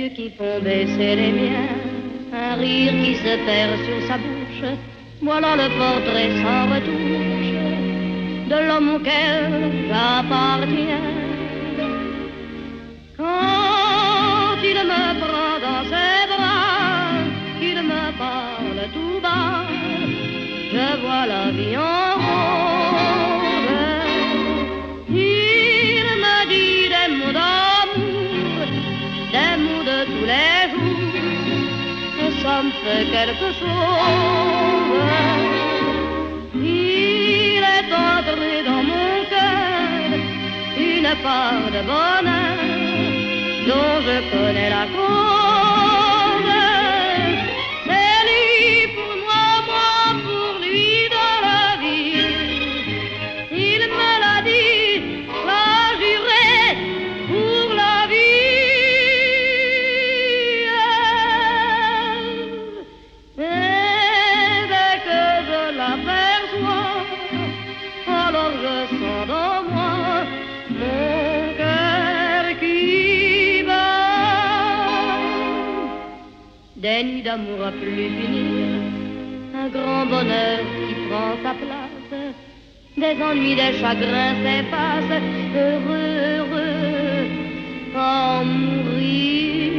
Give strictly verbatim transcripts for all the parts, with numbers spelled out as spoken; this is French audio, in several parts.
yeux qui font baisser les miens, un rire qui se perd sur sa bouche, voilà le portrait sans retouche de l'homme auquel j'appartiens. Quand il me prend dans ses bras, qu'il me parle tout bas, je vois la vie en rose. Il me dit des mots d'amour, des mots de tous les jours, et ça me fait quelque chose. Il est entré dans mon cœur une part de bonheur dont je connais la cause. C'est lui pour moi, moi pour lui dans la vie. Il me l'a dit, l'a juré pour la vie. Et dès que je l'aperçois, alors je sens dans moi mon cœur qui bat. Des nuits d'amour à plus finir, un grand bonheur qui prend sa place, des ennuis, des chagrins s'effacent, heureux, heureux, à en mourir.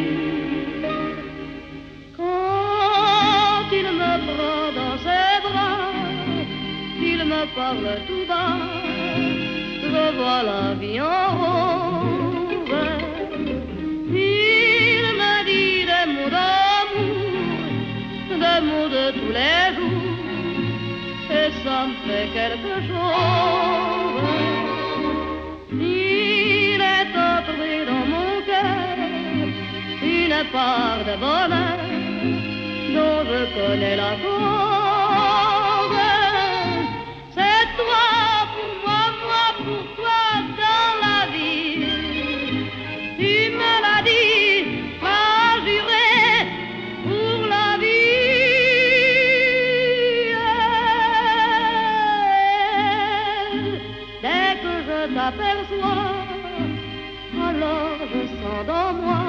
Quand il me prend dans ses bras, il me parle tout bas, je vois la vie en rose. Il me dit des mots d'amour, des mots de tous les jours, et ça me fait quelque chose. Il est entré dans mon cœur une part de bonheur dont je connais la cause. C'est toi pour moi, moi pour toi dans la vie. Tu me l'as dit, m'as juré pour la vie. Dès que je t'aperçois, alors je sens dans moi